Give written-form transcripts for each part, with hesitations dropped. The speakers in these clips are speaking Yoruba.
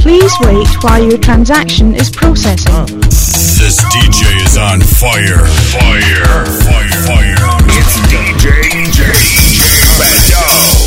Please wait while your transaction is processing. This DJ is on fire. Fire. Fire. Fire. It's DJ Beto.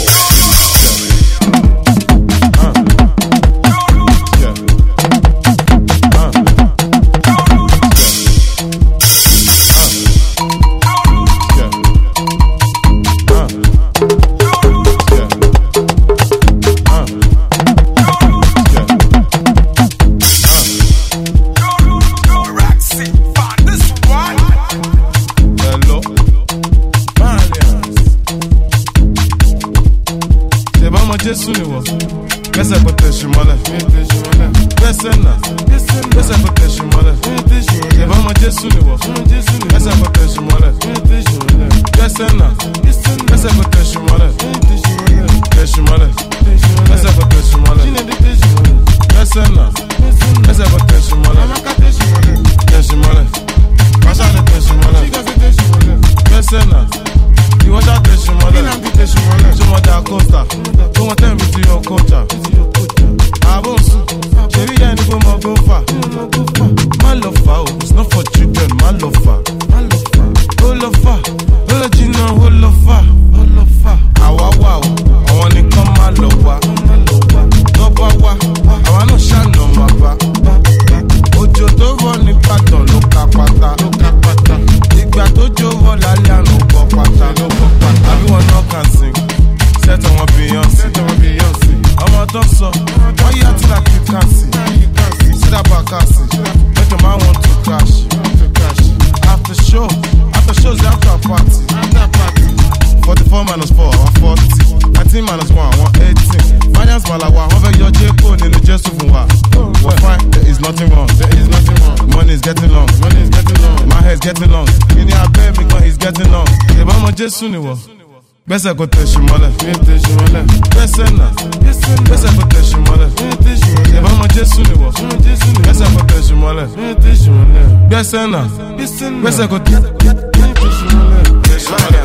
Besa ko teshimole, teshimole. Besa na, besa ko teshimole, teshimole. Eba mo Jesu ni wo, besa ko teshimole, teshimole. Besa na, besa ko teshimole, teshimole.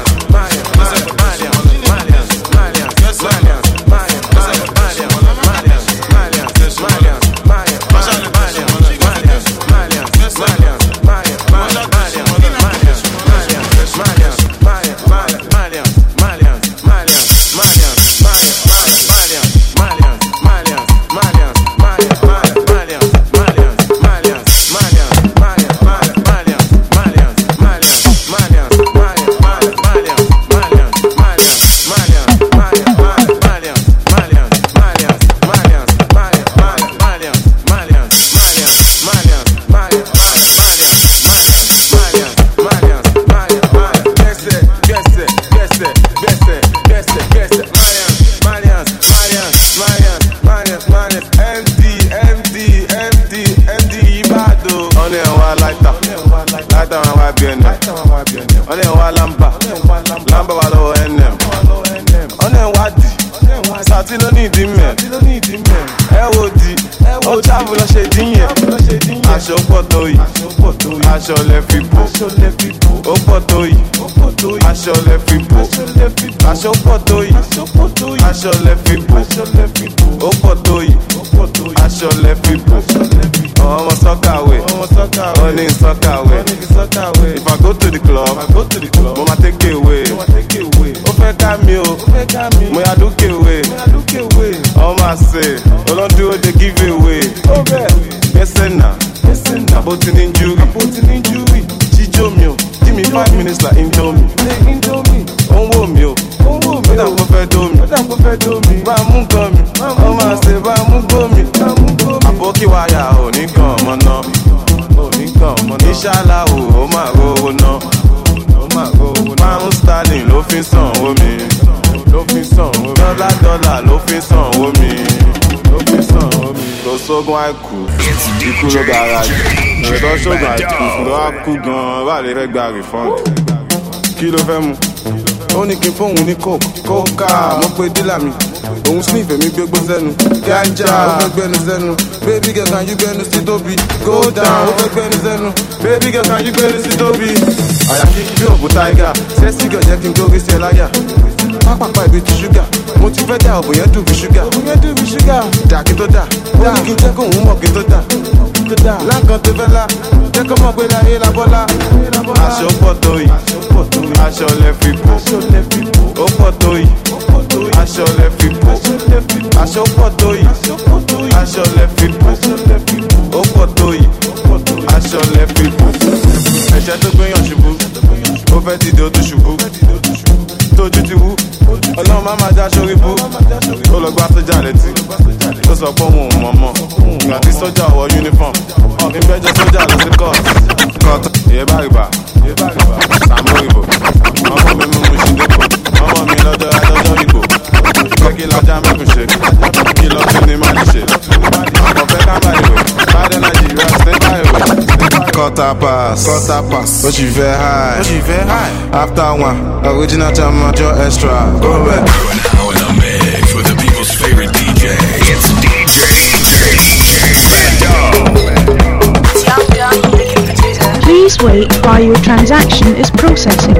Aṣọ lẹ fi bò, ó pọ̀ tó yìí. Aṣọ lẹ fi bò, aṣọ pọ̀ tó yìí. Aṣọ lẹ fi bò, ó pọ̀ tó yìí. Aṣọ lẹ fi bò. Ọmọ sọ́kàwé, ó ní sọ́kàwé. If I go to the club, mo ma take away. Ó fẹ́ ká mi o, mo yà dúkè away. Ọmọ àṣẹ, olóńdúró dey give away. Gbẹ́sẹ̀ náà. About an injury, Chijo mio, give me 5 minutes like Indomie. Onwo mio, whether I'm me, Bamu gomi, Oma say Bamu gomi. Aboki waya o ni kan mono, Inshallah o ma go no, Pound sterling ló fi sanwó mi, dollar ló fi sanwó mi. Lọ sọ́gun àìkú, ikú ló gara jù. Lọ sọ́gun àìkú, lọ á kú gan-an, bá lè fẹ́ gba refund. Kí ló fẹ́ mu? Ó ní kí n fóun ní kókà, mo pe dílà mi. Òun sniff èmi gbégbó sẹ́nu. Ganja, ó fẹ́ gbẹ́nu sẹ́nu. Baby girl, can you gbẹ́nu sí tóbi? Go down, ó fẹ́ gbẹ́nu sẹ́nu. Baby girl, can you gbẹ́nu sí tóbi? Àyà kí bí òkú tiger, sẹ́sì gẹ̀ jẹ́ kí n gbórí sí ẹ láyà. pápápá ibi ti ṣúgà. Mo ti fẹ́ dá òbò yẹn dùn bí ṣúgà. Dà kí tó dà. Ó ní kí n jẹ́ kó òun mọ̀ kí tó dà. Láǹkan tó fẹ́ la, jẹ́ kó mọ̀ pé láyé la bọ́lá. Aṣọ pọ̀ tó yìí, aṣọ lẹ fi bò. Ó pọ̀ tó yìí, aṣọ lẹ fi bò. Aṣọ pọ̀ tó yìí, aṣọ lẹ fi bò. Ó pọ̀ tó yìí, aṣọ lẹ fi bò. Ẹ̀ṣẹ̀ tó gbéyàn ṣubú, ó fẹ́ dìde ó tún ṣubú. Tójú ti wú, ọlọ́run má máa já sórí bú. Ó lọ gbá sójà létí, ó sọ pé òun ò mọ̀ mọ̀. Ìgbà tí sójà wọ uniform, ìgbẹ́jọ́ sójà lọ sí kọ́ọ̀tù. Ìyẹ́ bá rìbà, Sàmúrìbò. Ọmọ mi mú mu ṣíndéko, ọmọ mi lọ́jọ́ adájọ́ ìgbò. Pé kí lọ́jà mẹ́kùn ṣe, kí lọ́tún ní má ní ṣe. Ọ̀fẹ́ ká bá ìwé, báyìí Nàìjíríà ṣe bá ìwé. Quarter pass, ó sì fẹ́ high. After one, original time major extra. Go back. You're now in a mix with the people's favorite DJ. It's DJ Bando. Please wait while your transaction is processing.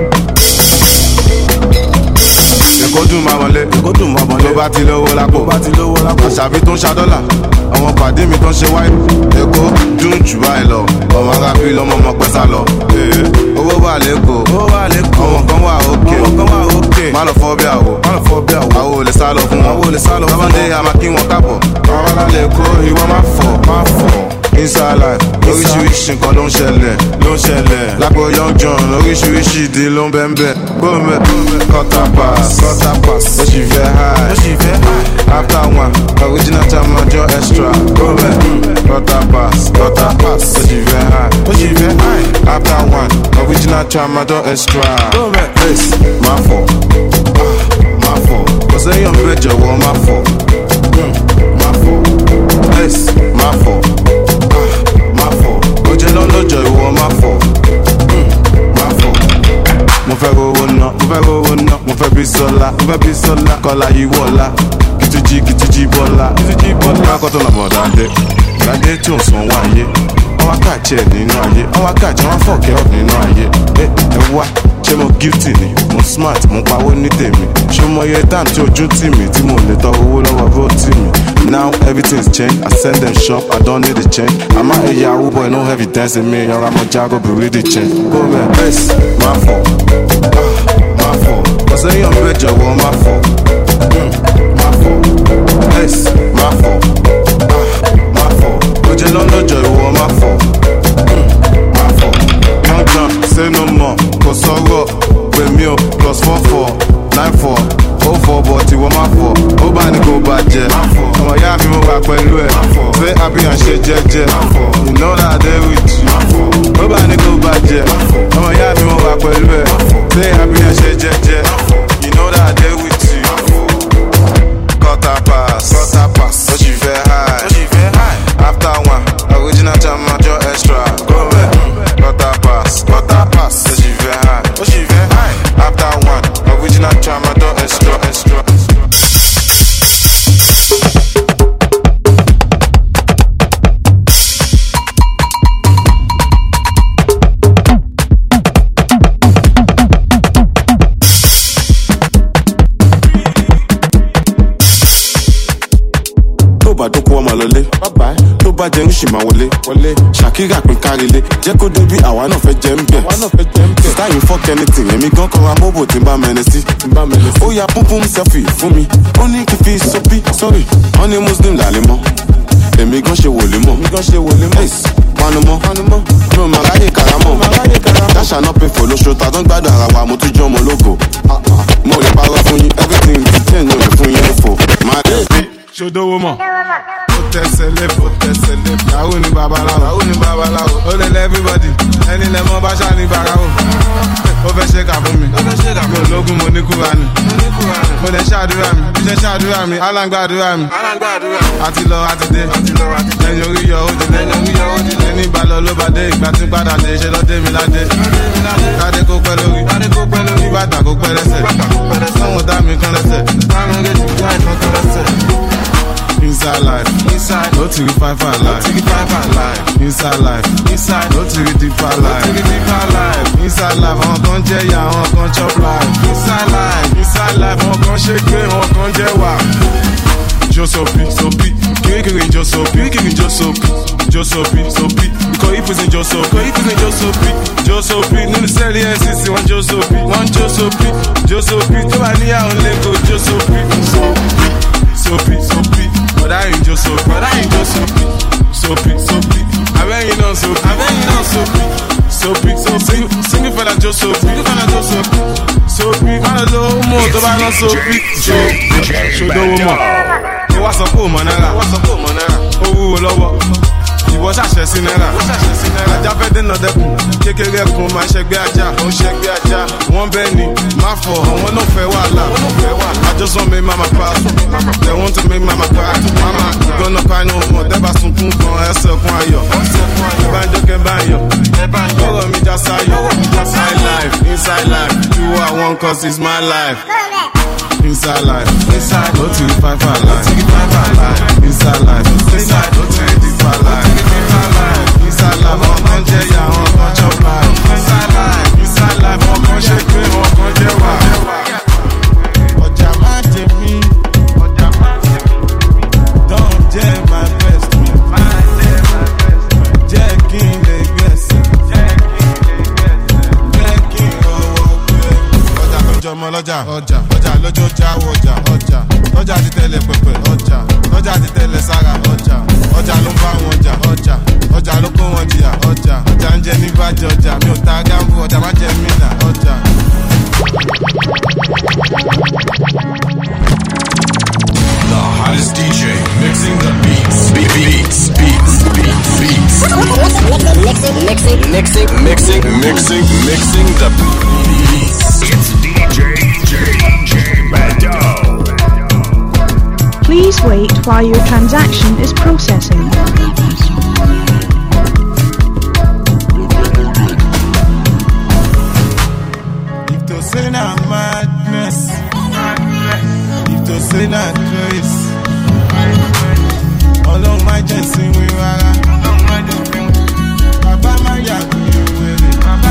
Èkó dùn máa wọlé, tó bá ti lówó lápò. Àṣàbí tó ń ṣa dọ́là, àwọn pàdé mi tó ń ṣe wáyé. Èkó dùn jù báyìí lọ, ọmọ arábí lọmọ ọmọ pẹ́ sá lọ. Owó wà lẹ́kọ̀ọ́, ọmọ kan wà òkè. Má lọ fọ́ bí àwò, àwò lè sá lọ fún wọn. Sábàndé àmà kí wọn kábọ̀. Àwọn alálẹ̀ Èkó ìwọ má fọ̀. Inside life, oríṣiríṣi nǹkan ló ń ṣẹlẹ̀. Lápò Young John, oríṣiríṣi ìdí ló ń bẹ́ẹ̀. Gómẹ̀, quarter pass, ó sì fẹ́ high. After one, original time major extra. Gómẹ̀, quarter pass, ó sì fẹ́ high. After one, original time major extra. Gómẹ̀, place, má fọ̀. Kò sẹ́yìn ọ̀bẹ jọ̀wọ́ má fọ̀. Place, má fọ̀. Oje lọ́lọ́jọ́ ìwọ má fọ̀. Mo fẹ́ rówó ná, mo fẹ́ bí sọ́lá. Kọ́lá yìí wọ̀lá, kìtìjì bọ́lá. Lákọ̀tọ̀ nà bọ̀ dáadé tí ò sàn wáyé. Wọ́n wá kàjẹ́ nínú ayé, wọ́n fọ̀kẹ́ ọ̀ nínú ayé. Ẹ wá, ṣé mo guilty ni? Mo smart, mo pawó ní tèmi. Ṣé mo yẹ time tí ojú tì mí, tí mo lè tọ owó lọ́wọ́ bó tì mí? Now everything's changed, I send them shop, I don't need a change. I'm a Yahoo boy, no evidence in me. You're a Jago, be really change. Go man, place, my fault. Cause I ain't bet you want my fault. My fault. Place, my fault. My fault. But you don't know you want my fault. My fault. Young John, say no more. Cause sorrow, with me, +44, 94. 04 but you want my fault. Ó bá ní kó bàjẹ́. Ọmọ ìyá mi mo wà pẹ̀lú ẹ̀. Fẹ́ happy and ṣe jẹ́jẹ́. You know that I dey with you. Ó bá ní kó bàjẹ́. Ọmọ ìyá mi mo wà pẹ̀lú ẹ̀. Fẹ́ happy and ṣe jẹ́jẹ́. You know that I dey with you. Quarter pass, ó sì fẹ́ high. After one, original time major extra. Go back. Quarter pass, ó sì fẹ́ high. After one, original time major extra. Dókòwò máa lọlé, tó bá jẹun ṣì máa wọlé. Ṣàkírà pín kárílé, jẹ́ kó débi àwa náà fẹ́ jẹ́ ń bẹ̀. Táyì fuck anything, èmi gan kọ́ra mọ́bò tí ń bá mẹ́rin sí. Ó ya púpùm selfie fún mi, ó ní kí fi sọ́bí, sorry, wọ́n ní Muslim làlẹ́ mọ́. Èmi gan ṣe wòlé mọ́. Panumọ́, mi ò máa ráyè karamọ́. Dáṣà náà pé fò lóṣù, ta tó ń gbádùn ara wa, mo tún jọ́ ọmọ ológo. Mo lè parọ́ fún yín, everything ti tẹ̀ ní òye fún yín nífò. Máa dé bí. Ṣodówó mọ̀. Ó tẹ̀sẹ̀ lébò. Yahoo ni babaláwo. Ó lè lẹ́ everybody. Ẹni lẹ́mọ́ bá ṣá ní bàráwò. Ó fẹ́ ṣe kà fún mi. Mi ò lógún mo ní Kúránì. Mo lè ṣàdúrà mi. Bí ṣe ṣàdúrà mi, aláǹgbàdúrà mi. Àti lọ àti dé. Lẹ́yìn orí yọ ó ti dé. Ẹni ìbálò ló bá dé. Ìgbà tí padà dé. Ṣe lọ dé mi ládé. Kádé kó pẹ́ lórí. Ìbàdàn kó pẹ́ lẹ́sẹ̀. Sọ́wọ́n dá mi kan lẹ́sẹ̀. Inside life, no to the 5 life. inside life, inside, no to the deeper life, inside life, àwọn kan jẹ́ ìyà, àwọn kan chop life, inside life, àwọn kan ṣe pé, àwọn kan jẹ́ wà. Josopi, sopi, kiri Josopi, sopi, because if it's in Josopi, nínú sẹ́ẹ̀lì NCC, one Josopi, tó bá ní àwọn lẹ́kọ̀ọ́ Josopi, sopi, bọ̀dá yìí Josopi, sopi, abẹ́yìn náà sopi, singing for that Josopi, máa lọ mọ̀ tó bá lọ sopi, ṣòdòwò mọ̀. Ó wá sọ pé ò mọ̀ náírà, ó wúwo lọ́wọ́, ìwọ ṣàṣẹ sí náírà. Ajá fẹ́ dènà dẹ́kun, kékeré ẹkùn máa ṣẹgbẹ́ ajá. Wọ́n bẹ́ẹ̀ ni, má fọ̀, àwọn náà fẹ́ wàhálà. I just want make mama proud, they want to make mama cry. Mama, you gonna cry no more, tẹ́ bá sunkún kan ẹsẹ̀ kún ayọ̀. Kẹ́bàjọ́ kẹ́bàyọ̀, ọ̀rọ̀ mi já sáyọ̀. Inside life, do what I want cause it's my life. Inside life, no to the five life. Inside life, no to the deeper life. Inside life, I'm on Jaya, I'm on chop life. Inside life, I'm on shake me, I'm on Jewa. Oja ma je mi, don't jam my best me. Jacking the guest, jacking ọmọ lọ́jà lọ́jọ́ jáwọ́ ọjà ti tẹ́lẹ̀ pẹ̀pẹ̀ ọjà ti tẹ́lẹ̀ sára ọjà ló ń bá wọn ọjà ló kó wọn jìyà ọjà ń jẹ ní bàjẹ́ ọjà mi ò ta gáàmù ọjà má jẹ mínà ọjà. The hottest DJ mixing the beats. Mixing the beats. It's DJ Bando. Please wait while your transaction is processing. If to say na madness, if to say na grace, Ọlọ́run má jẹ́ sí wí rárá. Bàbá má yà kú wèrè.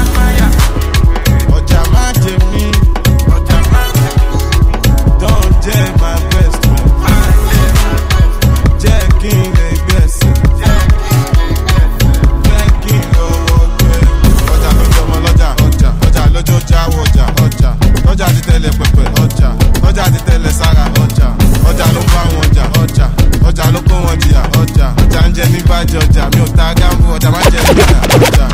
Ọjà má jẹ mí. Don't jẹ́ my best friend. Jẹ́ kí n lè gbẹ̀sìn. Jẹ́ kí n lọ́wọ́ gbẹ. Ọjà ló jọmọ lọ́jà lọ́jọ́ jáwọ́ ọjà ti tẹ́lẹ̀ pẹ̀pẹ̀ ọjà ti tẹ́lẹ̀ sára ọjà ló bá wọn ọjà ló kó wọn jìyà ọjà ń jẹ ní bàjẹ́ ọjà mi ò ta gáàmù ọjà má jẹ nígbà ọjà.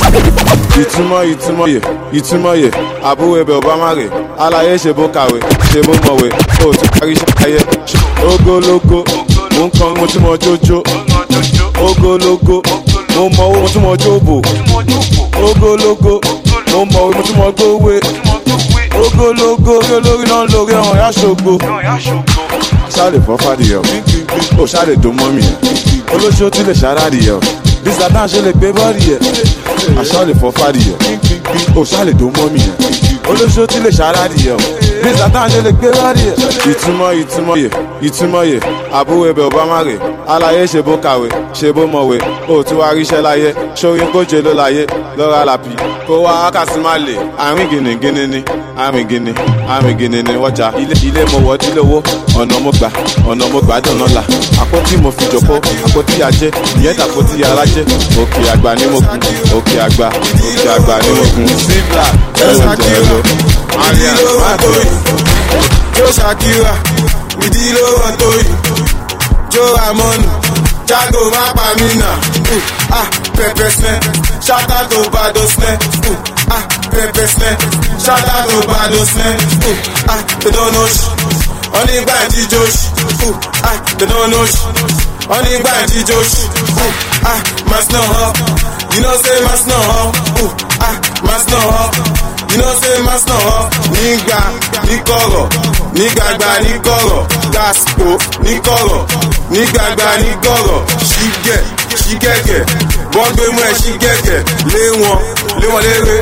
ìtumọ̀ yẹ àbúrò ẹbẹ̀ ọba má rè aláyé ṣe bó kàwé ṣe bó mọ̀wé ó ti parí ṣáyé ogologo mo ń kan mo tún mọ jójó ogologo mo mọ owó mo tún mọ jóbò ogologo mo mọ owó mo tún mọ gbówé ogologo olórí náà lórí ọ̀hún yá ṣògo. Ṣáàlè fọ́ fàdìyẹ o ṣáàlè dùn mọ́ mi olóṣó tún lè ṣàràdìyẹ o bí satan ṣe lè gbé bọ́ọ̀dì yẹ aṣáàlè fọ́ fàdìyẹ o ṣáàlè dùn mọ́ mi olóṣó tún lè ṣàràdìyẹ o bí satan ṣe lè gbé bọ́ọ̀dì yẹ. ìtumọ̀ yẹ àbúrò ẹbẹ̀ ọba má rè aláyé ṣe bó kàwé ṣe bó mọ̀wé ó tún wá ríṣẹ́ láyé ṣórí kóje ló láyé lọ́ra làpì kó wá ákàsí má lè àrùn gìnìgìnì ni àrùn ni wọ́jà ilé mo wọ́ dílé owó ọ̀nà mo gbà dọ̀nà là àpótí mo fi jòkó àpótí ajé ìyẹn tàpótí alájẹ òkè àgbà ní mo gun òkè àgbà ní mo gun síbla ẹ̀rọ jẹ̀rọ àríyá má tó yìí. Jó Shakira ìdílé wọn tó yìí Jó Ramonu Jago má pa mí nà pẹpẹ snẹ ṣáta tó bá dó snẹ pẹpẹ snẹ ṣáta tó bá dó snẹ they don't know shit onígbà ìdíjọ́ shit they don't know shit onígbà ìdíjọ́ shit mas no up you know say mas no up mas no up you know say mas no up nígbà níkọ̀rọ̀ nígbàgbà níkọ̀rọ̀ gaspo níkọ̀rọ̀ nígbàgbà níkọ̀rọ̀ ṣígẹ̀gẹ̀ wọ́n gbé mú ẹ̀ ṣígẹ̀gẹ̀ lé wọn léré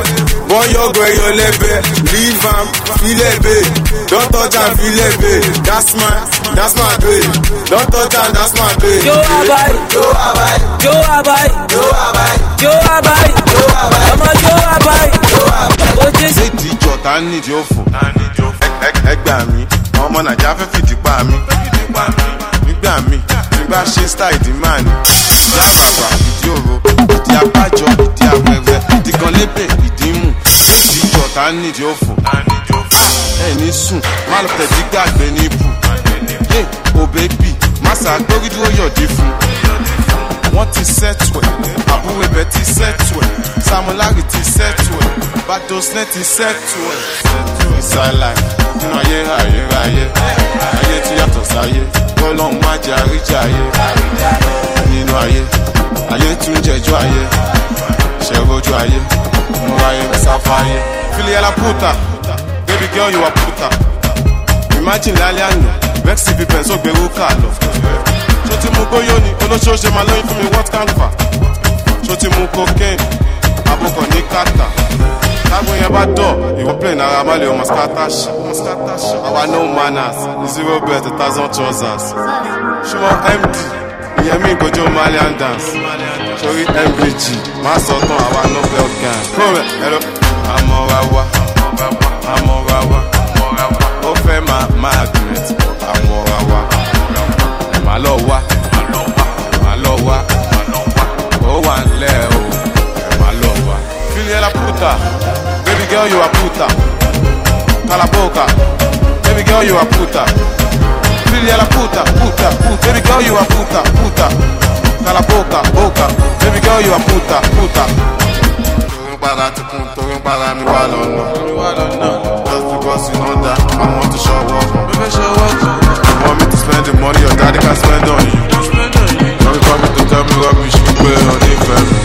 One young boy, you leave am, feel it, babe. Don't touch am, feel it, babe. That's my babe. Don't touch am, that's my babe. Yo abai, yo abai, yo abai, yo abai, yo abai, yo abai. Ọmọ yo abai, yo abai. O je ṣe ìdíjọ ta ní ìdí òfò. Ẹgbà mi, ọmọ Nàìjíríà fẹ́ fìdí pa mi. Nígbà mi, nígbà ṣe style ìdí máa ní. Ìdí àràwà, ìdí òro, ìdí abájọ, ìdí awẹ́wẹ́, ìdí kan lébè, ìdí mú. Ṣé ìdíjọ ta ní ìdí òfò? Ẹni sùn, má lọ tẹ̀sí gbàgbé ní ibù. Yé, o bébì, má ṣàgbórí dúró yọ̀dí fún. Wọ́n ti sẹ́tù ẹ̀, àbúrò ibẹ̀ ti sẹ́tù ẹ̀, Samulari ti sẹ́tù ẹ̀, Badosne ti sẹ́tù ẹ̀. Ìsàlàyé, nínú ayé, ayé tí yàtọ̀ sáyé, Ọlọ́run má jẹ́ àríjà ayé. Nínú ayé tún jẹjọ́ ayé, ṣẹ̀rọ̀jú ayé, múra ayé, sáfà ayé. Filiya la puta, baby girl you a puta. Imagine lálẹ́ àná, Vexy fi pẹ̀ sógbèrú kà lọ. Ṣó ti mú gbóyó ni, olóṣooṣe máa lóyún fún mi, what can fa? Ṣó ti mú cocaine, abúkọ̀ ní kàtà. Tágbó yẹn bá dọ̀, ìwọ play náírà má lè o mọ̀síkátàṣì. Àwa no manners, 0 bet 1,000 trousers. Ṣùgbọ́n MD, ìyẹn mi ìgbòjò Malian dance. Sórí MVG, má sọ tán àwa Nobel gang. Kúrò ẹ̀rọ. Àmọ́ra wa, ó fẹ́ máa magnet. Àmọ́ra wa, má lọ wá, ó wà nílẹ̀ o, má lọ wá. Filiya la puta, baby girl you a puta. Calaboca, baby girl you a puta. Filiya la puta, baby girl you a puta. Calaboca, baby girl you a puta. Torí ń para mi wá lọ́nà. Just because you know that I want to show up. You want me to spend the money your daddy can spend on you. Don't come me to tell me rubbish, you play on the fence.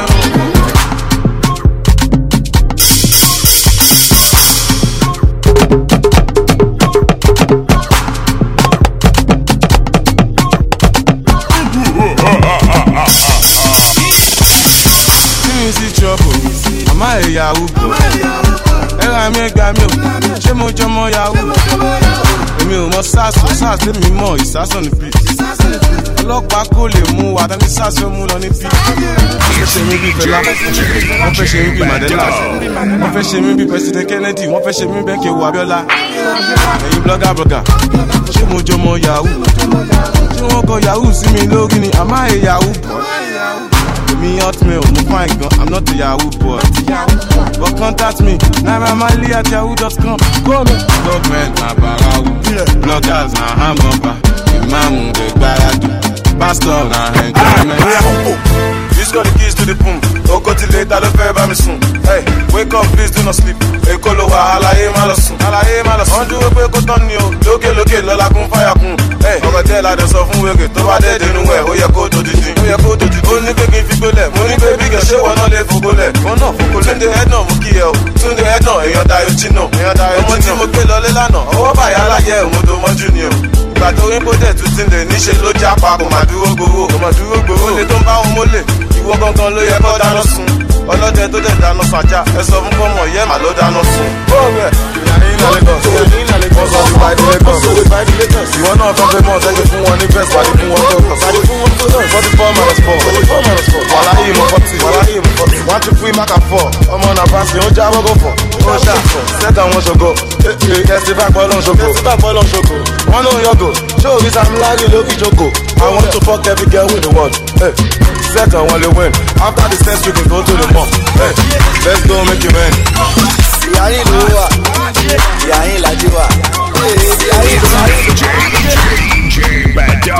Àmá ẹ̀yà ugbò ẹ̀rọ àmì ẹgbàá mi ò ṣé mo jọmọ yahoo. Èmi ò mọ sars lèmi mọ ìsásàn ní bí. Ọlọ́pàá kò lè mú wa tàbí sars fẹ́ mú lọ ní bí. Wọ́n fẹ́ ṣe mí bí Fẹlá, wọ́n fẹ́ ṣe mí bí Mandela, wọ́n fẹ́ ṣe mí bí President Kennedy, wọ́n fẹ́ ṣe mí bẹ́ẹ̀ Kéwu Abíọ́lá. Ẹ̀yin blogger ṣé mo jọmọ yahoo. Ṣé wọ́n kọ yahoo sí mi lórí ni àmá ẹ̀yà ugbò. Me hotmail, mo fine gun, I'm not a Yahoo boy. But contact me, nairamarley@yahoo.com. Call me. Government na barawu, bloggers na hamburger, imam de gbaradu, pastor na enjoyment. He's got the keys to the boom. Oko till later, ló fẹ́ bá mi sùn. Hey, wake up, please do not sleep. Èkó ló wà, àlàyé má lọ sùn. Wọ́n dúró pé kó tán ni o, lókè lọ́la kún fáyà kún. Hey, ọkọ̀ tẹ́ ládẹ sọ fún wèrè tó bá dé dénú ẹ̀, ó yẹ kó tó dìdì. Ó ní pé kí n fi gbólẹ̀, mo ní pé bí kẹ̀ ṣé wọn náà lè fògbólẹ̀. Túndé Edna mú kí ẹ o, Túndé Edna èèyàn Dayo Chino. Ọmọ tí mo gbé lọlé lánàá, ọwọ́ bàyá láyé òun tó mọ́jú ni o. Ìgbà tó rí bódẹ̀ tún ti ń lè níṣe ló jápa kò má dúró gbowó. Ó lè tó ń bá wọn mólè, ìwọ gangan ló yẹ kó dáná sun. Ọlọ́dẹ tó dẹ̀ dáná sàjà, ẹ sọ fún kọ́mọ yẹ́ mà ló dáná sun. Bóòrẹ̀ ìwọ náà tó fẹ́ mọ́ ṣẹ́gi fún wọn ní bẹ́ẹ̀ sáré fún wọn tó kọ̀ sáré fún wọn tó kọ̀ 44-4 wàláyé mọ̀ 40 1 2 3 mark and 4 ọmọ náà bá sí ó já wọ́gọ́ fọ̀ ó ṣá sẹ́tà wọn ṣògo ẹ̀sì bá pọ̀ lọ́n ṣògo wọ́n ló ń yọgò ṣé òbí Samulari lórí ìjókòó I want to fuck every girl with the world sẹ́tà wọn lè win after the sex we can go to the mall let's go make you win. Ìyá yín ló wà, ìyá yín làjí wà. DJ Bado.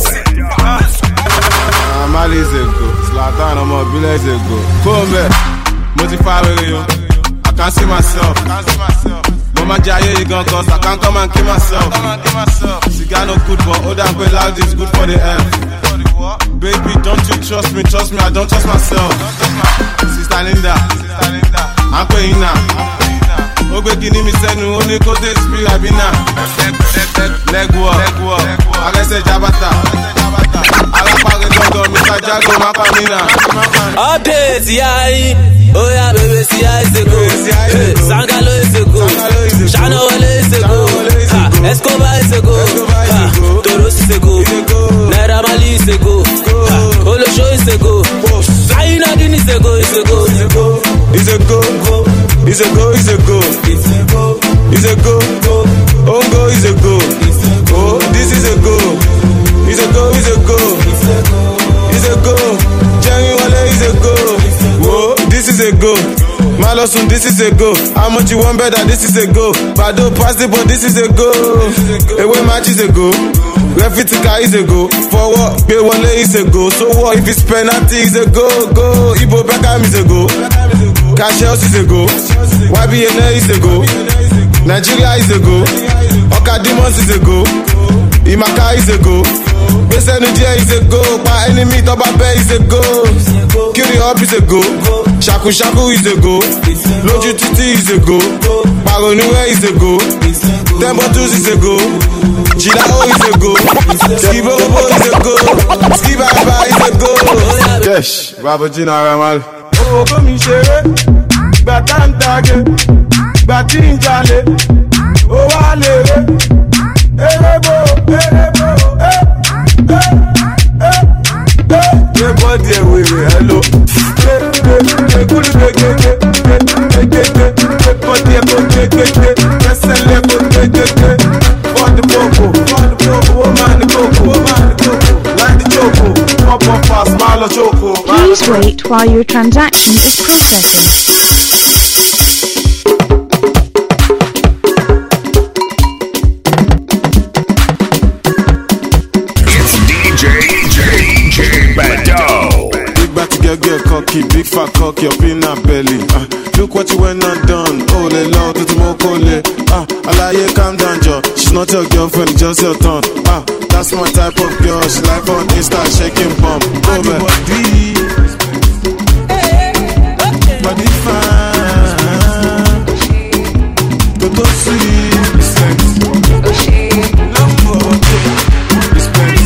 Mali is a go, Zlatan ọmọ ìbílẹ̀ is a go. Kóńbẹ̀, mo ti fa rere yo, I can see myself. Mo máa jẹ ayé yìí gan cause I can come and kill myself. Cigar no good but ó dà pé loud is good for the health. Baby don't you trust me, I don't trust myself. Sister Linda, I'm paying now. Ó gbé kíní mi sẹ́nu, ó ní kó dé spirit àbínà. Leg work, arẹ́sẹ̀ jabata. Alápàrẹ gbọ́ngàn mi ká jago, Makamina. Update, CI. Oh yeah, baby, CI is a go. Sangalo is a go. Shano is a go. Escobar is a go. Toros is a go. Naira Marley is a go. Olosho is a go. Aina Dini is a go. Is a go. Is a go. Is a go. Is a go. Is a go. Ongo is a go. Oh, this is a go. Is a go. Is a go. Is a go. Jerry Wale is a go. Whoa, this is a go. Malosun, this is a go. How much you want better? This is a go. Bado pass the ball, this is a go. Away match is a go. Refitika is a go. Forward, Bewale is a go. So what if it's penalty is a go? Go. Ibo Beckham is a go. Cassius is a go. YBNA is a go. Nigeria is a go. Okadimos is a go. Imaka is a go. Besenudia is a go. Pa enemy Toba Bay is a go. Kiri up is a go. Shaku Shaku is a go. Loju Titi is a go. Paronue is a go. Tembotus is a go. Chilao is a go. Skibobo is a go. Skibaba is a go. Yes, Babajina Ramal. Oh, come here. Batantage. Batinjale. Oh, Wale. Erebo. Body away, hello. Please wait while your transaction is processing. Get cocky, big fat cock, your peanut belly. Look what you went and done. Oh, le lord, to the mokole. Alaye, calm down, Joe. She's not your girlfriend, just your turn. That's my type of girl. She like on Insta, shaking bum. Go back. Body fine. Toto sweet. Respect. Love. Respect.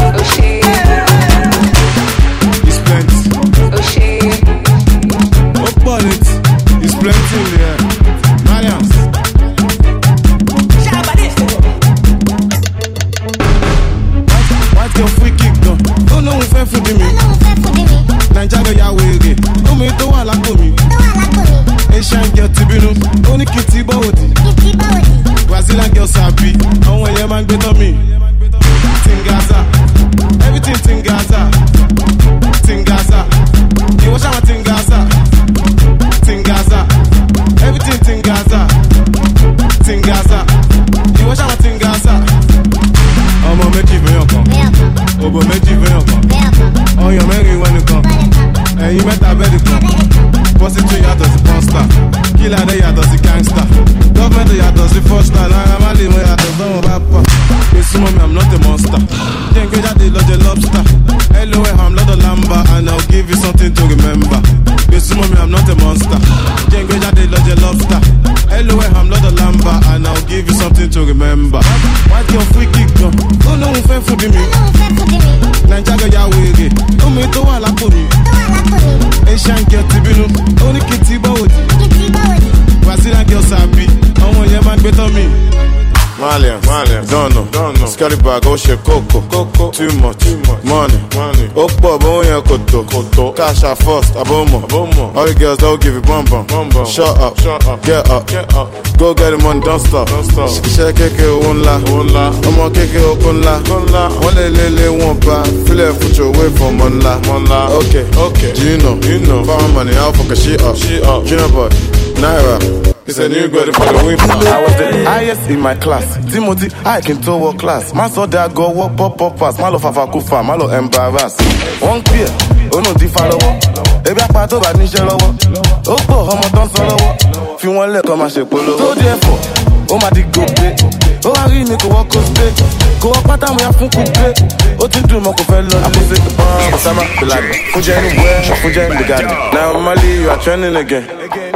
It's plenty in there. Mariams. White girl free kick though. Oh no, we fair food me. Nigeria Yahweh. Oh me to wala komi. Asian girl tibinu. Only kitty body. Brazilian girl sabi. Oh yeah man better me. Tingaza. Everything Tingaza. Tingaza. You watch out Tingaza. Tingaza, everything Tingaza, Tingaza. You watch out Tingaza. Ọmọ méjì fẹ́yàn kan, òbò méjì fẹ́yàn kan, ọyàn mẹ́rin wẹ́nu kan, ẹ̀yin mẹ́ta bẹ́ẹ̀dì kan. Prostitute yàtọ̀ sí pọ́nstà, kílàdé yàtọ̀ sí gangsta, gọ́ọ̀mẹ̀ntì yàtọ̀ sí fọ́stà, Naira Marley mo yàtọ̀ sọ́wọ́n bá pọ̀. Èsì mọ́ mi, I'm not a monster. Jẹ́ n gbé jáde lọ́jọ́ lobster. LOA, I'm lọ́dọ̀ lamba, and I'll give you something to remember. Èsì mọ́ mi, I'm not a monster. Jẹ́ n gbé jáde lọ́jọ́ lobster. LOA, I'm lọ́dọ̀ lamba, and I'll give you something to remember. White girl free kick gan, ó lóun fẹ́ fún mi. Nigeria Yahweh, ó mi tó wà lápò mi. Asian girl tibinu, ó ní kìtì bọ́wọ̀dì. Brazilian girl sabi, àwọn yẹn máa gbé tán mi. Malian, don't know. Scary bag, oh shit, coco. Too much money. Oh, Bob, oh yeah, koto. Cash out first, abomo. All the girls don't give you bum. Shut up, get up. Go get the money, don't stop. Share keke won't la. I'm on keke okun la. One lele won't buy. Feel it, put you away from monla. Okay. Do you know? Found money, I'll fuck a shit up. Junior boy, Naira. It's a new girl for the win. I was the highest in my class. Timothy, I can to work class. Man saw that go walk pop pass. Malo fafa kufa, malo embarrass. One clear, oh no di follow. Ebi apato ba ni se lowo. O po omo ton so lowo. Fi won le ko ma se polo. So therefore, o ma di go play. O wa ri mi ko work ko stay. Ko wa pata mo ya fun ku play. O ti dun mo ko fe lo. I put it on Osama Bin Laden. Fuje anywhere, fuje in the garden. Now Mali, you are trending again.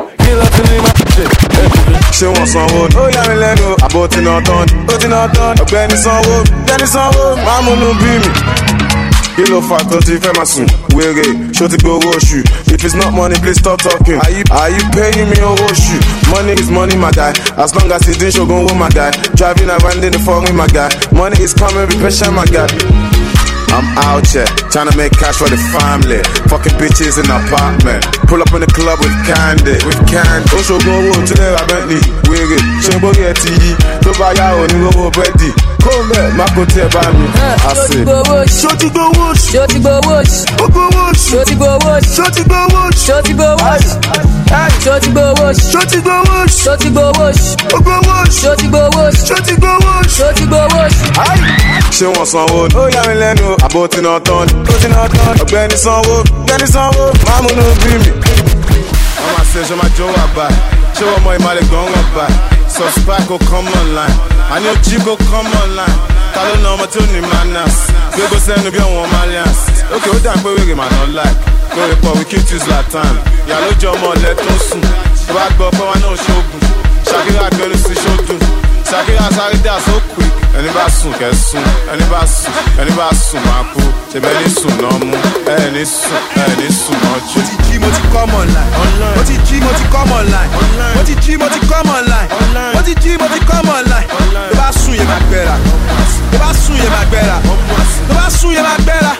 Ṣé wọ́n sanwó? Ó yà mí lẹ́nu. Àbò tí náà tán. Ó ti náà tán. Ọ̀gbẹ́ni sanwó. Bẹ́ẹ̀ni sanwó. Máa múnú bí mi. Kilo fat, don't you fẹ́ máa sùn? Wèrè, ṣó ti gbowó oṣù? If it's not money, please stop talking. Are you paying me owó oṣù? Money is money, my guy. As long as it's in Shogun, my guy. Driving around in the phone with my guy. Money is coming, be patient, my guy. I'm out here, trying to make cash for the family. Fucking bitches in the apartment. Pull up in the club with candy. Oṣù gbowó tilẹ̀ ra Bentley. Wèrè, ṣé borí ẹ ti yí? Tó bá yá ò ní owó bẹ́ẹ̀dì. Kó mẹ́, má kó tiẹ̀ bá mi. Ṣó ti gbowó? Ṣó ti gbowó? Ṣó ti gbowó? Ṣó ti gbowó? Ṣó ti gbowó? Ṣó ti gbowó? Ṣó ti gbowó? Ṣó ti gbowó? Ṣó ti gbowó? Ṣó ti gbowó? Ṣó ti gbowó? Ṣó ti gbowó? Ṣé wọ́n sanwó? Ó yà mí lẹ́nu. Àbò tí náà tán ni. Ọ̀gbẹ́ni sanwó. Máa múnú bí mi. Wọ́n máa ṣe ṣe máa jó wà báyìí. Ṣé wọ́n mọ ìmàlẹ̀ gan wà báyìí? Subscribe kò come online. Àní ojí kò come online. Ta ló na ọmọ tí ó ní manners? Gbégbó sẹ́nu bí ọ̀wọ́n Malians. Ókè ó dà pé wèrè màá ná like. Lórí pọ̀ we keep use Latin. Ìyá ló jẹ́ ọmọ ọ̀lẹ́ tó sùn. Tó bá gbọ́ pé wọn náà ṣoògùn. Ṣàkírà gbẹnu sí ṣoògùn. Ṣàkírà sáré dà so quick. Ẹni bá sùn kẹ́ sùn. Ẹni bá sùn máa kú. Ṣé bẹ́ẹ̀ ní sùn náà mú? Ẹni sùn náà jù. Mo ti come online. Mo ti jí mo ti come online. Mo ti jí mo ti come online. Mo ti jí mo ti come online. Tó bá sùn yẹn máa gbẹ́ra. Tó bá sùn yẹn máa gbẹ́ra. Tó bá sùn yẹn máa gbẹ́ra.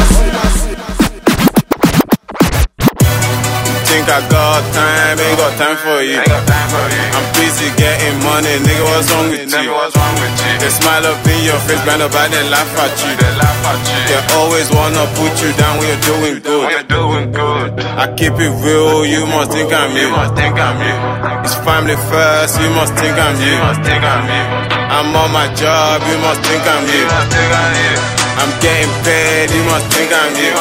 Think I got time, ain't got time for you. I'm busy getting money, nigga, what's wrong with you? They smile up in your face, brand up, they laugh at you. They always wanna put you down when you're doing good. I keep it real, you must think I'm you. It's family first, you must think I'm you. I'm on my job, you must think I'm you. I'm getting paid, you must think I'm you.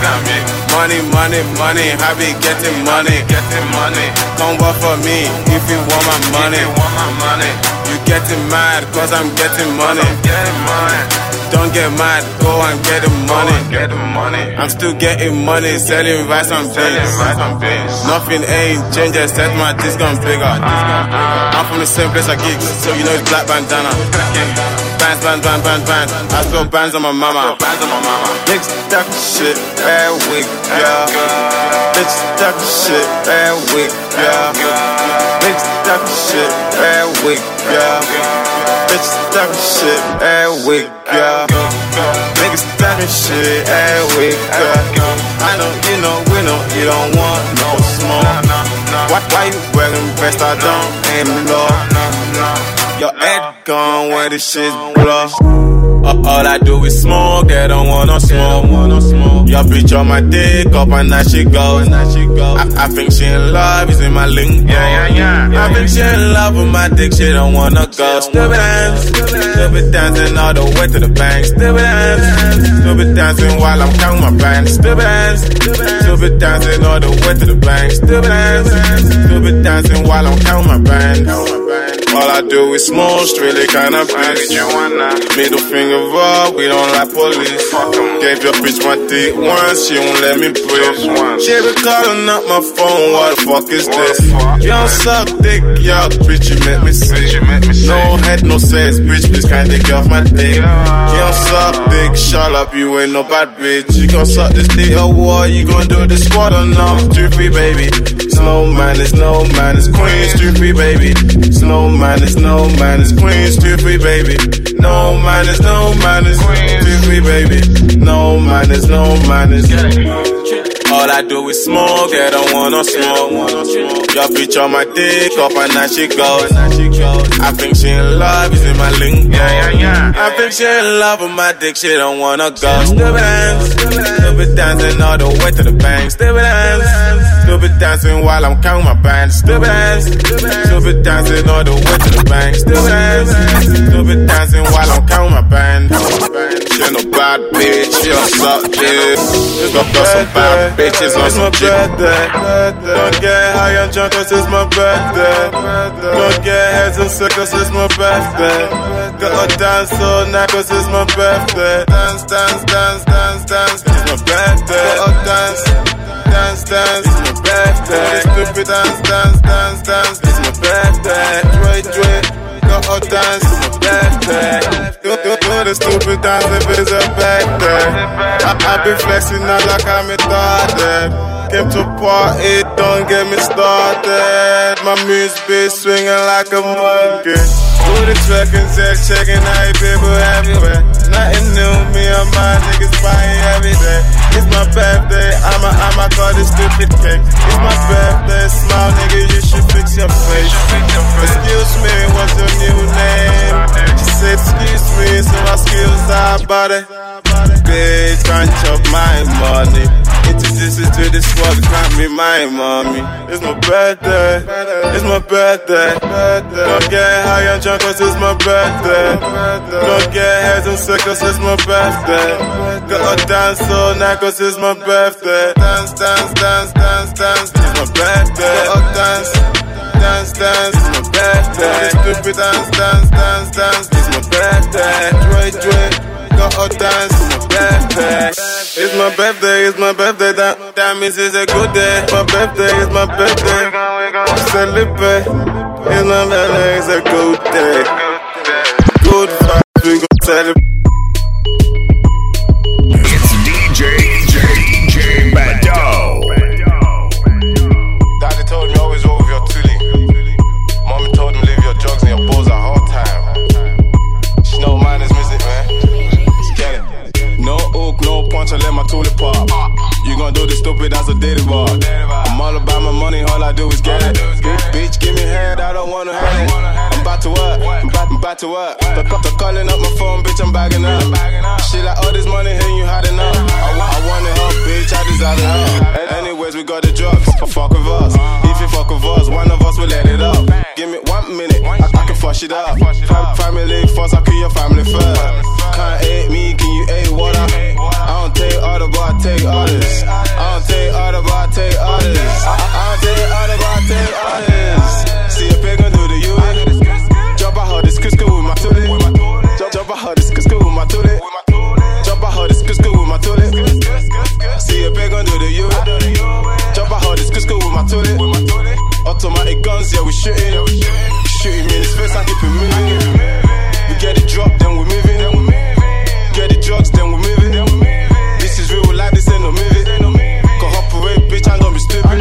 Money, I be getting money. Don't work for me if you want my money. You getting mad cause I'm getting money. Don't get mad, go and get the money. I'm still getting money, selling rice and beans. Nothing ain't changed except my disc gone bigger. I'm from the same place I geek, so you know it's black bandana. Bands. I throw bands on my mama. Bitch, that shit, bad week, yeah. Bitch, that shit, bad week, yeah. Bitch, that shit, bad week, yeah. Bitch, that shit, bad week, yeah. Niggas talking shit, bad week, yeah. I know, we know, you don't want no smoke. Why you wearing vest? I don't aim low. Your head gone when this shit's blow. All I do is smoke, they don't wanna smoke. Your bitch on my dick, up and now she goes. I think she in love, is in my link. I think she in love with my dick, she don't wanna go. Stupid dancing all the way to the bank. Stupid dancing while I'm counting my bands. Stupid dancing all the way to the bank. Stupid dancing while I'm counting my bands. All I do is smoke, strictly kinda bitch. Middle finger up, we don't like police. Gave your bitch my dick once, she won't let me breathe. She be calling up my phone, what the fuck is this? You don't suck dick, y'all, bitch, you make me sick. No head, no sense, bitch, please can't take off my dick. You don't suck dick, shut up, you ain't no bad bitch. You gon' suck this dick or what? You gon' do this squad or no? 3-3, baby. It's no man, it's Queens, 3-3, baby. It's no man, it's Queens, 2-3, baby. No man, it's Queens, 2-3, baby. No man, it's all I do is smoke, they don't wanna smoke. Your bitch on my dick, up and now she goes. I think she in love, is in my link. I think she in love with my dick, she don't wanna go. Stupid dancing all the way to the bank. Stupid dancing while I'm counting my bands. Stupid dancing all the way to the bank. Stupid dancing while I'm counting my bands. She no bad bitch, she a suck dick. Got some bad bitches on some chick. Don't get high and drunk cause it's my birthday. Don't get heads and sick cause it's my birthday. Gotta dance all night cause it's my birthday. Dance, it's my birthday. Gotta dance, it's my birthday. Stupid dance, it's my birthday. Dre, gotta dance, it's my birthday. Do the a stupid dance if it's a birthday. I be flexing now like I'm retarded. Came to party, don't get me started. My music be swinging like a monkey. Booty twerking, sex checking, I people everywhere. Nothing new, me and my niggas buying every day. It's my birthday, I'ma call this stupid cake. It's my birthday, smile nigga, you should fix your face. Excuse me, what's your new name? She said excuse me, so my skills are body. Bitch, can't chop my money. Introduce it to the squad, can't be my mommy. It's my birthday, it's my birthday. Don't get high and drunk cause it's my birthday. Don't get heads and sick cause it's my birthday. Gotta dance all night cause it's my birthday. Dance, dance, dance, dance, dance, it's my birthday. Gotta dance, dance, dance, it's my birthday. Stupid dance, dance, dance, dance, it's my birthday. Dre, gotta dance, it's my birthday. It's my birthday, it's my birthday, that means it's a good day. My birthday is my birthday, celebrate. It's my birthday, it's a good day. Good vibes, we gon' celebrate. It's DJ Bado. Daddy told me always over your toolie. Mommy told me leave your drugs and your balls at all time. She know mine is music, man. Get it. No hook, no punch, I let my toolie pop. You gon' do this stupid as a dating bar. I'm all about my money, all I do is get it. Bitch, give me head, I don't wanna have it. I'm about to work, I'm about to work. They're calling up my phone, bitch, I'm bagging up. She like, all this money here, you hiding up. I wanted her, bitch, I desire her. Anyways, we got the drugs, fuck with us. If you fuck with us, one of us will let it up. Give me 1 minute, I can fuck it up. Family first, I kill your family first. Can't hate me, can you hate water? I don't take order, but I take orders. I don't take order, but I take orders. I don't take order, but I take orders. See a pig and do the you. Jump out this Cusco with my toolie. Jump out this Cusco with my toolie. Jump out this Cusco with my toolie. See a pig and do the you. Jump out this Cusco with my toolie. Automatic guns, yeah, we shooting. Shooting me in his face, I keep it moving. We get it dropped, then we moving. Get the drugs, then we moving. This is real life, this ain't no movie. Cooperate, bitch, I'm gonna be stupid.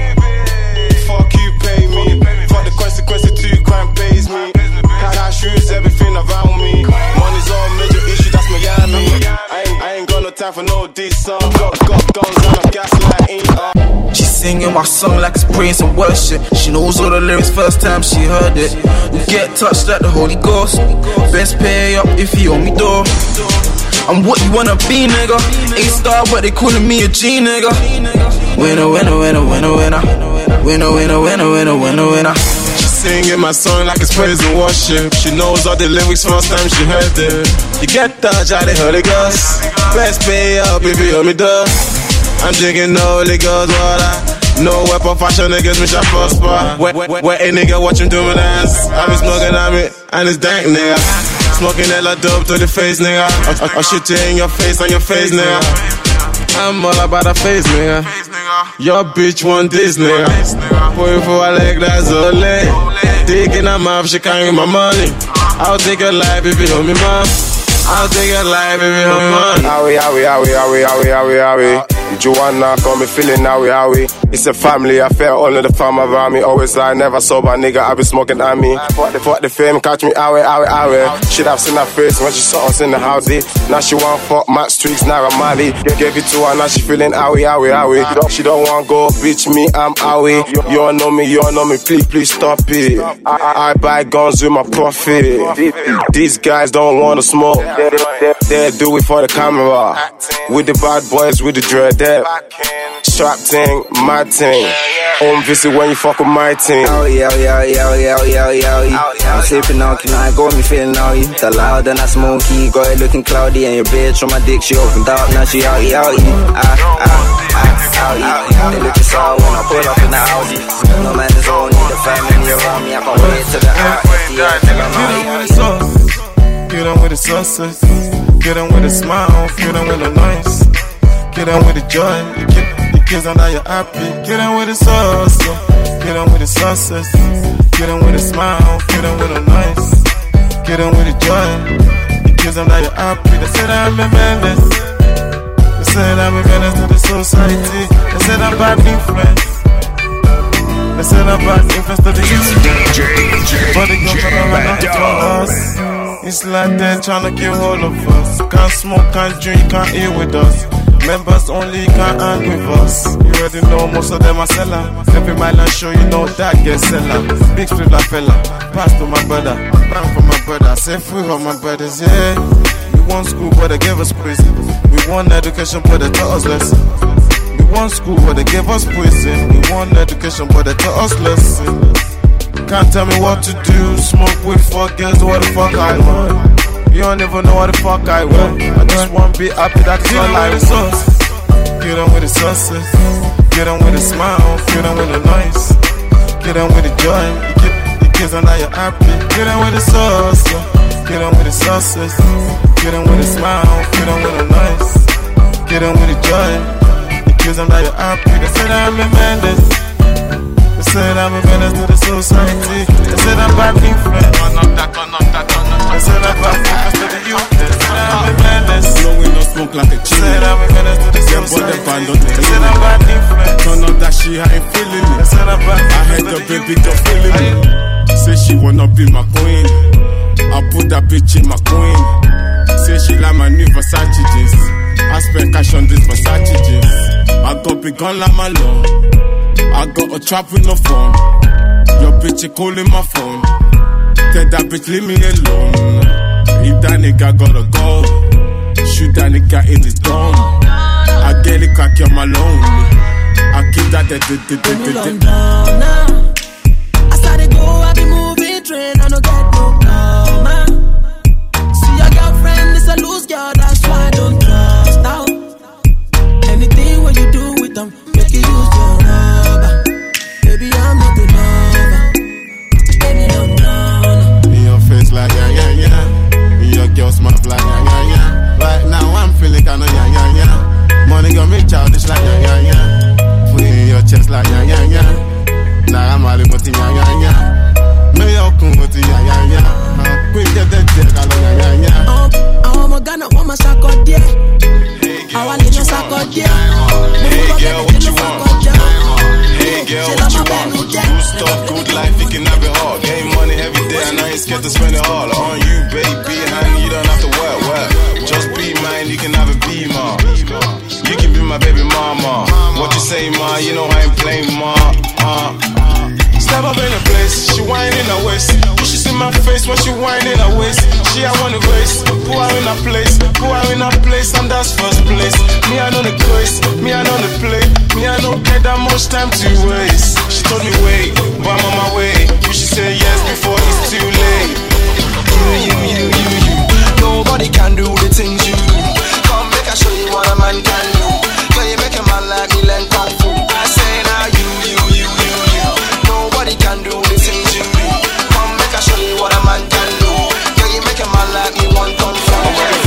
Fuck you, pay me. Fuck the consequences to crime pays me. Cash rules everything around me. Money's all major issue, that's Miami. I ain't got no time for no decent. Got guns and I'm gaslighting. She's singing my song like it's praise and worship. She knows all the lyrics first time she heard it. We get touched like the Holy Ghost. Best pay up if you owe me door. I'm what you wanna be, nigga. A-star, but they calling me a G, nigga. Winner, winner, winner, winner, winner. Winner, winner, winner, winner, winner, winner. She's singing my song like it's praise and worship. She knows all the lyrics first time she heard it. You get touched out the Holy Ghost. Best pay up if you owe me door. I'm drinking no Holy Ghost water. No weapon fashion niggas wish I prosper. Where a nigga watch him do my dance. I be smoking on me and it's dank, nigga. Smoking hella dope to the face, nigga. I shoot you in your face, on your face, nigga. I'm all about the face, nigga. Your bitch want this, nigga. Put it for a leg, that's all leg. Dick in her mouth, she can't get my money. I'll take her life if you owe me, mom. I'll take her life if you owe me, man. Awi. Joanna got me feeling awi. It's a family affair, only the fam around me. Always lie, never sober, nigga, I be smoking at me. Fuck the fame, catch me awi. Should have seen her face when she saw us in the house. Now she want fuck Max Streaks, Naira Mali. Gave it to her, now she feeling awi. She don't want go, bitch, me, I'm awi. You don't know me, please stop it. I buy guns with my profit. These guys don't wanna smoke. They do it for the camera. With the bad boys, with the dread. Strap ting, my ting. Home visit when you fuck with my team. Yo. I'm sleeping now, can I go? Me feeling now. You the loud and I smoky. Got it looking cloudy and your bitch on my dick. She opened up, now she out. They looking sour when I pull up in the Audi. No man is on me, the family around me. I can't wait till the Get on with the success. Get on with the smile. Get on with the nice. Get on with the joy, the kids are now you're happy. Get on with the sauce, get on with the success. Get on with the smile, get on with the nice. Get on with the joy, the Because I'm not happy. They said I'm a menace. They said I'm a menace to the society. They said I'm bad influence. They said I'm bad influence to the youth. But they gon' try to run out to us. It's like they're trying to kill all of us. Can't smoke, can't drink, can't eat with us. Members only can't hang with us. You already know most of them are seller. Every mile and show you know that get seller. Big flip like fella. Pass to my brother. Bang for my brother. Say free for my brothers, yeah. We want school but they gave us prison. We want education but they taught us lesson. We want school but they gave us prison. We want education but they taught us lesson. Can't tell me what to do. Smoke with fuck girls, what the fuck I want. You don't even know what the fuck I want. I just want to be happy, that is all I want. Get on with the success. Get on with the smile. Get on with the noise. Get on with the joy. You kids are now you're happy. Get on with the sauce. Get on with the success. Get on with the smile. Get on with the noise. Get on with the joy. You kids are now you're happy. They said I'm a menace. They said I'm a menace to the society. They said I'm bad influence. They said I'm bad influence to the youth. They said I'm a menace. Blowing no smoke like a chimney. They said I'm a menace to the society. They said I'm bad influence. Turn up that she ain't feeling it. They said I'm bad influence. I heard the baby girl feeling me. Say she wanna be my queen. I put that bitch in my queen. Say she like my new Versace jeans. I spend cash on this Versace jeans. I got big gun like my law. I got a trap with no phone. Your bitch is calling my phone. Tell that bitch leave me alone. If that nigga gotta go, shoot that nigga in his dome. I get it crack on my lonely. I keep that I started go, I be moving train, I don't get no karma. See your girlfriend is a loose girl, that's why I don't trust now. Anything what you do with them, make you use your rubber. Baby, I'm not the lover. Baby, no. In your face like yeah. In your girl smile like yeah. Right now I'm feeling kinda yeah. Money gon' make childish like yeah. Put in your chest like yeah. Nah, I'm all about yeah. Me yo kun with yeah. Quick get that dick all yeah. I'm a Ghana woman, suck on there. I want to suck on there. Hey girl, what you want? Hey girl, what you want? Good stuff, good life, you can have it all. Game money every day and I ain't scared to spend it all. On you, baby, honey, you don't have to work. Just be mine, you can have it be ma. You can be my baby mama. What you say, ma? You know I ain't playing, ma. Step up in the place, she whine in her waist. You should see my face when she whine in her waist. She I wanna race, put her in her place, and that's first place. Me I know the grace, me I know the play, me I don't get that much time to waste. She told me wait, but I'm on my way. You should say yes before it's too late. You. Nobody can do the things you do. Come make I show you what a man can do. Girl, you make a man like me learn kung fu. I say now you. Nobody can do the things you do. Come make I show you what a man can do. Girl, you make a man like me want kung fu.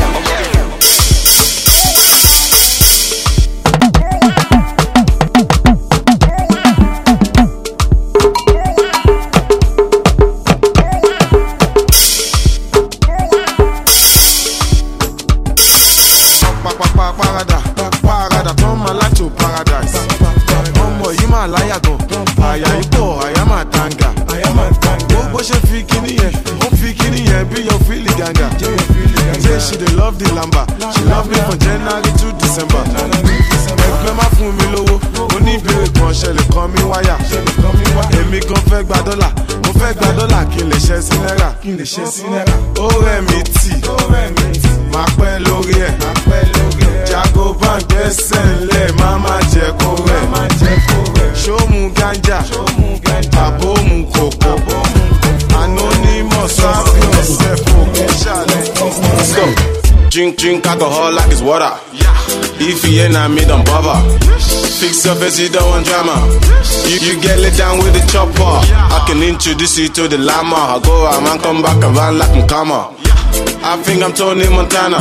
Parada, turn my life to paradise. You my liar go. I am a tanga. Go she fi kini ye, be your feeling ganga. Say she dey love the lamba. She love me from January to December. Ẹgbẹ́ má fún mi lówó, oníbèrè kan ṣẹlẹ̀ kan mi wáyà. Èmi gan fẹ́ gba dọ́là, mo fẹ́ gba dọ́là kí n lè ṣe sí náírà. Ó rẹ̀ mi tì, máa pẹ́ lórí ẹ̀. Jago bá ń gbẹ́sẹ̀ ńlẹ̀, má má jẹ́ kó rẹ̀. Ṣóòmù ganja, àbómù kòkó. Anonymous, happy yourself, okay, ṣàlẹ̀. Let's go. Drink alcohol like it's water. If you ain't not me, don't bother. Fix your face, you don't want drama. You get lit down with the chopper. I can introduce you to the llama. I go out, man, come back and run like I'm Kama. I think I'm Tony Montana.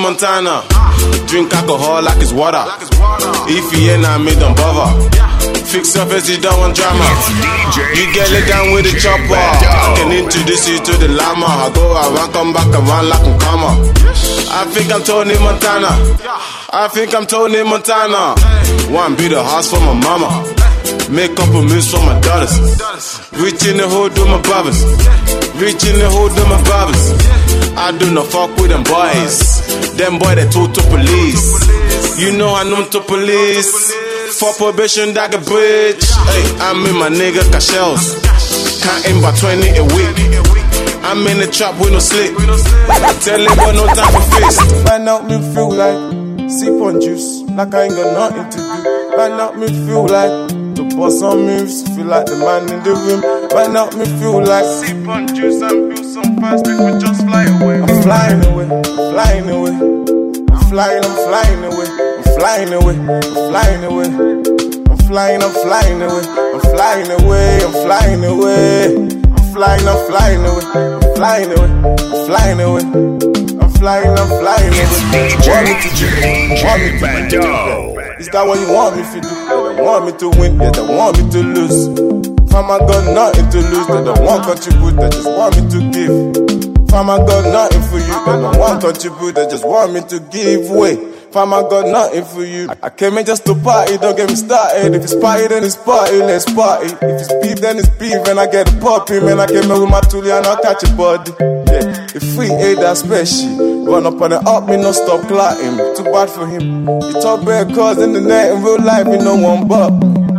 Drink alcohol like it's water. If you ain't not me, don't bother. fix your face, you don't want drama. You get it down with the chopper. I can introduce you to the llama. I go around, come back around like I'm comma. I think I'm Tony Montana. I think I'm Tony Montana. One be the house for my mama. Make up a moves for my daughters. Reach in the hood with my brothers. Reach in the hood with my brothers. I do not fuck with them boys. Them boy they told to police. You know I know to police. For probation that get bridge. Hey, I'm in my nigga Cashels. Counting by 20 a week. I'm in the trap with no sleep. Tell it but no time for face. Right now me feel like sip on juice. Like I ain't got nothing to do. Right now me feel like to bust some moves. Feel like the man in the room. Right now me feel like sip on juice and build some fast people just fly away. I'm flying away, I'm flying away. I'm flying away. I'm flying away, I'm flying away. I'm flying away. I'm flying away, I'm flying away. I'm flying away. I'm flying away. I'm flying away. I'm flying away. Want me to do? Is that what you want me to do? They don't want me to win, they don't want me to lose. Fam, I got nothing to lose, they don't want contribute, they just want me to give. Fam, I got nothing for you, they don't want contribute, they just want me to give way. Fam, I got nothing for you. I came in just to party, don't get me started. If it's party, then it's party, let's party. If it's beef, then it's beef, and I get a poppy. Man, I came in with my toolie and I'll catch a body. Yeah, if we ain't that special, run up on the up, me no stop clotting. Too bad for him. He talk bad cause in the net, in real life, me no one but.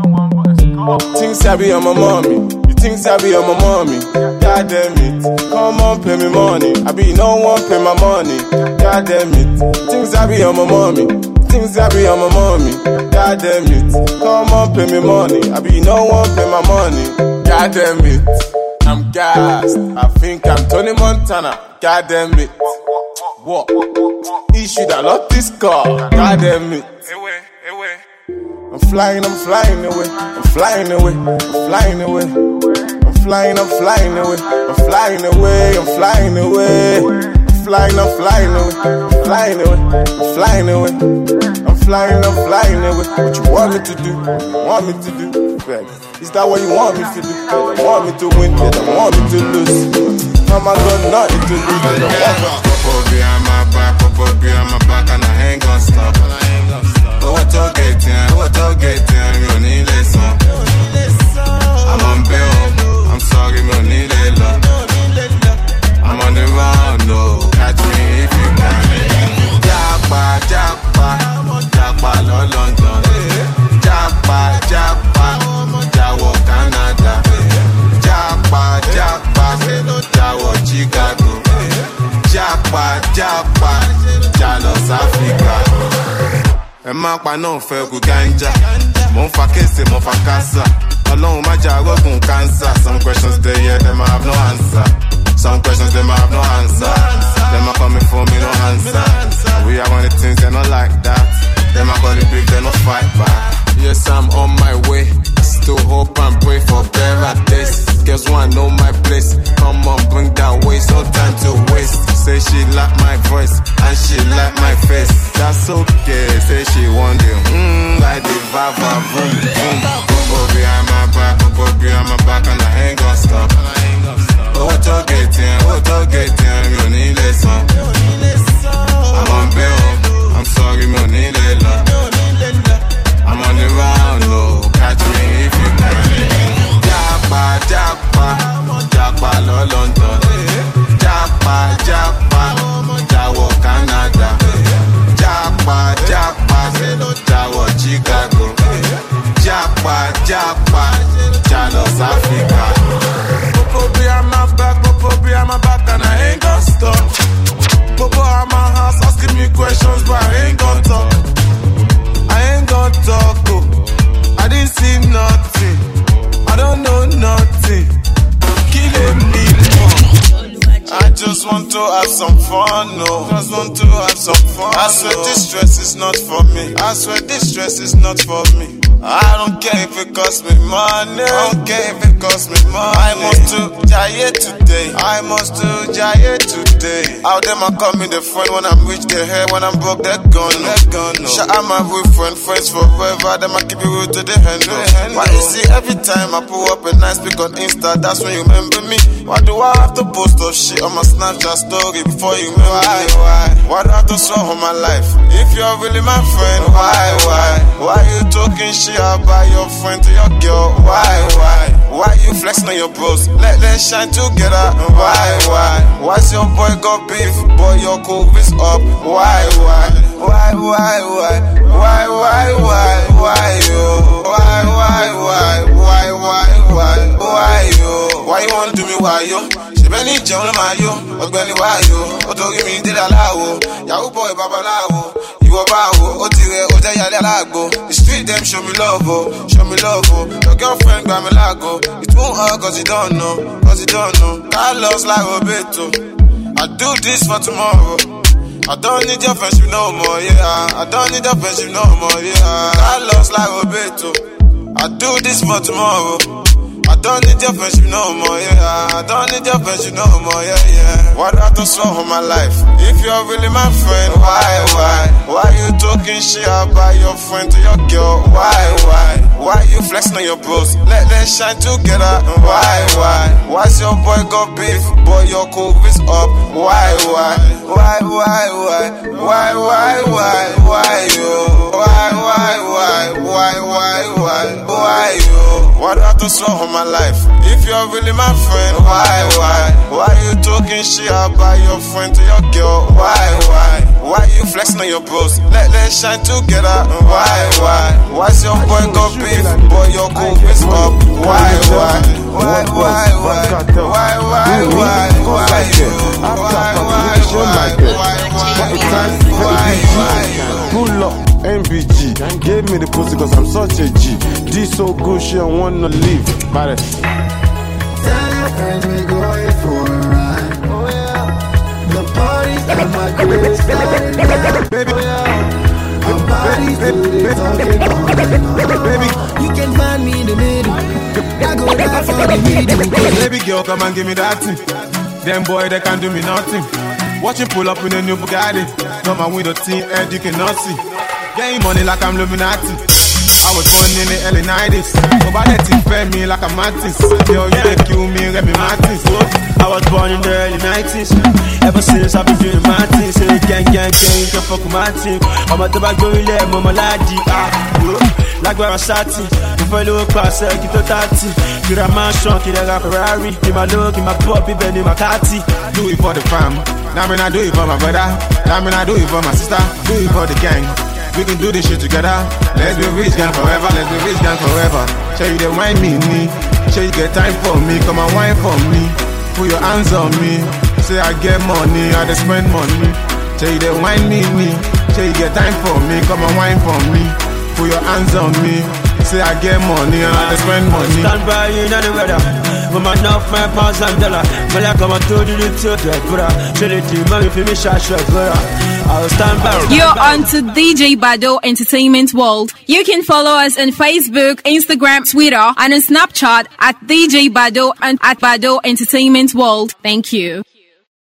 Things I be on my mommy. Things I be on my mommy, God damn it. Come on, pay me money. I be no one pay my money, God damn it. Things I be on my mommy, things I be on my mommy, God damn it. Come on, pay me money. I be no one pay my money, God damn it. I'm gassed. I think I'm Tony Montana, God damn it. What? He should have lost this car, God damn it. I'm flying away. I'm flying away. I'm flying away. I'm flying away. I'm flying away. I'm flying away. I'm flying away. I'm flying away. I'm flying away. I'm flying away. What you want me to do? What you want me to do? Beg. Is that what you want me to do? They don't want me to win. They don't want me to lose. Mama got nothing to do. They don't want me. Popo behind my back, and I ain't gonna stop. Owó tó gẹ̀tẹ̀ mi ò ní lè san. I'm on bail, I'm sorry mi ò ní lè lọ. I'm on the run, no, catch me if you can. Jápa lọ London. Jápa jáwọ Canada. Jápa jáwọ Chicago. Jápa jálọ Africa. Ẹ má pa náà fẹ́ kú ganja. Mo ń fa kése, mo fa kásá. Ọlọ́run má jà rọ́gùn cancer. Some questions they hear, them I have no answer. Some questions them I have no answer. Them I coming for me, no answer. We are one of the things, they're not like that. Them I call it big, they no fight back. Yes, I'm on my way. Still hope and pray for better days. Girls wanna know my place. Come on, bring that waist, no time to waste. Say she like my voice and she like my face. That's okay. Say she want it. Like the vava, boom, boom. Popo behind my back, and I ain't gonna stop. Owó tó gẹ̀tẹ̀ mi ò ní lè san. I'm on bail, I'm sorry mi ò ní lè lọ. I'm on the round, no, catch me if you can. Jápa lọ London. Jápa jáwọ Canada. Jápa jáwọ Chicago. Jápa jálọ Africa. Popo behind my back, and I ain't gonna stop. Popo at my house asking me questions, but I ain't gonna talk. Oh, I didn't see nothing. I don't know nothing. Killing me more. I just want to have some fun, no. I swear this stress is not for me. I don't care if it costs me money. I don't care if it costs me money. I must do Jaye today. I must do Jaye today. Out them I call me the friend when I'm rich, they hair when I'm broke, they're gone. Shout out my real friend, friends forever. Them I keep it real to the hand. Why you see every time I pull up a nice pic on Insta, that's when you remember me. Why do I have to post up shit on my Snapchat story before you remember me? Why do I have to show on my life? If you're really my friend, why you talking shit about your friend to your girl? Why you flexing on your bros? Let them shine together. Why's your boy got beef? Boy, your cool is up. Why you? Why you wanna do me? Why you? She Benny John Mayo, or Benny Wayo, or to give me the Lao, Yahoo boy Babalawo, you are Bao, Otire, Otaya Lago. The street them show me love, show me love. Your girlfriend got me lago. It won't hurt cause you don't know, I lost like Roberto. I do this for tomorrow. I don't need your friendship no more, yeah. I don't need your friendship no more, yeah. I lost like Roberto. I do this for tomorrow. I don't need your friendship no more, yeah. I don't need your friendship no more, yeah. Why do I have to slow on my life? If you're really my friend, why you talking shit about your friend to your girl? Why you flexing on your bros? Let them shine together. Why's your boy got beef? Boy, your cool is up. Why you? Why do I have to slow on my life? If you're really my friend, why you talking shit about your friend to your girl? Why you flexing on your bros? Let them shine together. Why's your boy got beef? Boy, your cool is up. Pull up, MBG, gave me the pussy cause I'm such a G. D so good, she don't wanna leave. Tell your friends we going for a ride. Oh yeah. The party's at my crib started. Baby, the party's baby, you can find me in the middle. I go down for the middle. Baby girl, come and give me that thing. Them boy, they can't do me nothing. Watch him pull up in a new Bugatti. Come on with the team, and you cannot see. Getting money like I'm Illuminati. I was born in the early 90s. Nobody fed me like a Martins. Yo, you they kill me, Remy Martins. I was born in the early 90s. Ever since I've been doing my thing. Say gang, can't fuck with my team. I'm a tobacco relay, mama lady. Like where I'm starting. If I look past, I keep the 30. Get a mansion, get a Ferrari. Give my look, give my puppy, bend in my catty. Do it for the fam. Now I do it for my brother. Now I do it for my sister. Do it for the gang. We can do this shit together. Let's be rich gang forever. Let's be rich gang forever. Show you the wine me. Show you get time for me. Come and wine for me. Put your hands on me. Say I get money, I just spend money. Show you the wine me. Show you get time for me. Come and wine for me. Put your hands on me. Say I get money and I just spend money. Stand by you in the weather. Mama enough my pounds and dollar. But I come and told you to the brother. Show the team, mommy, for me, shot, brother. I'll stand by. You're on to DJ Bado Entertainment World. You can follow us on Facebook, Instagram, Twitter, and on Snapchat at DJ Bado and at Bado Entertainment World. Thank you.